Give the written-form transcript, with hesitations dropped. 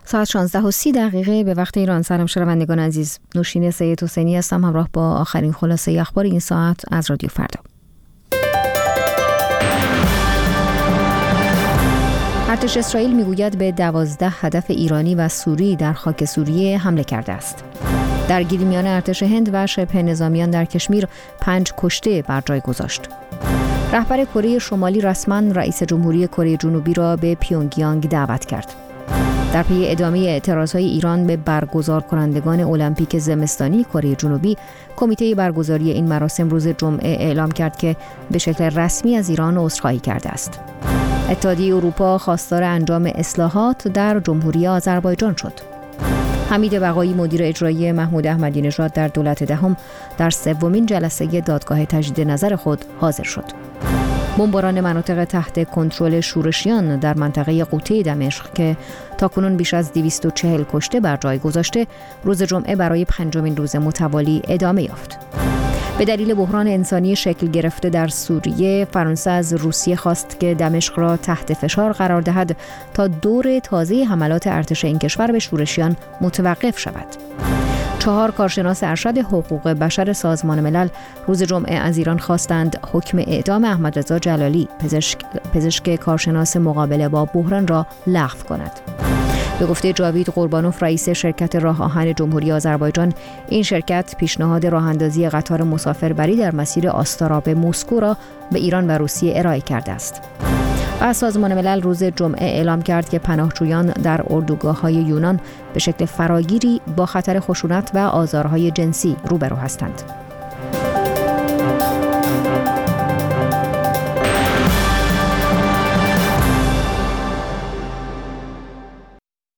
ساعت 16:30 به وقت ایران. سلام شنوندگان عزیز، نوشین سید حسینی هستم همراه با آخرین خلاصه اخبار این ساعت از رادیو فردا. ارتش اسرائیل میگوید به 12 هدف ایرانی و سوری در خاک سوریه حمله کرده است. درگیری میان ارتش هند و شبه نظامیان در کشمیر 5 کشته بر جای گذاشت. رهبر کره شمالی رسما رئیس جمهوری کره جنوبی را به پیونگیانگ دعوت کرد. در پی ادامه اعتراضهای ایران به برگزار کنندگان المپیک زمستانی کره جنوبی، کمیته برگزاری این مراسم روز جمعه اعلام کرد که به شکل رسمی از ایران عذرخواهی کرده است. اتحادیه اروپا خواستار انجام اصلاحات در جمهوری آذربایجان شد. حمید بقایی مدیر اجرایی محمود احمدی نژاد در دولت دهم در 3مین جلسه دادگاه تجدید نظر خود حاضر شد. بمباران مناطق تحت کنترل شورشیان در منطقه قوطه دمشق که تاکنون بیش از 240 کشته بر جای گذاشته، روز جمعه برای 5مین روز متوالی ادامه یافت. به دلیل بحران انسانی شکل گرفته در سوریه، فرانسه از روسیه خواست که دمشق را تحت فشار قرار دهد تا دور تازه حملات ارتش این کشور به شورشیان متوقف شود. 4 کارشناس ارشد حقوق بشر سازمان ملل روز جمعه از ایران خواستند حکم اعدام احمد رضا جلالی، پزشک کارشناس مقابله با بحران را لغو کند. به گفته جاوید قربانوف رئیس شرکت راه آهن جمهوری آذربایجان، این شرکت پیشنهاد راه‌اندازی قطار مسافربری در مسیر آستارا به مسکو را به ایران و روسیه ارائه کرده است. و سازمان ملل روز جمعه اعلام کرد که پناهجویان در اردوگاه‌های یونان به شکل فراگیری با خطر خشونت و آزارهای جنسی روبرو هستند.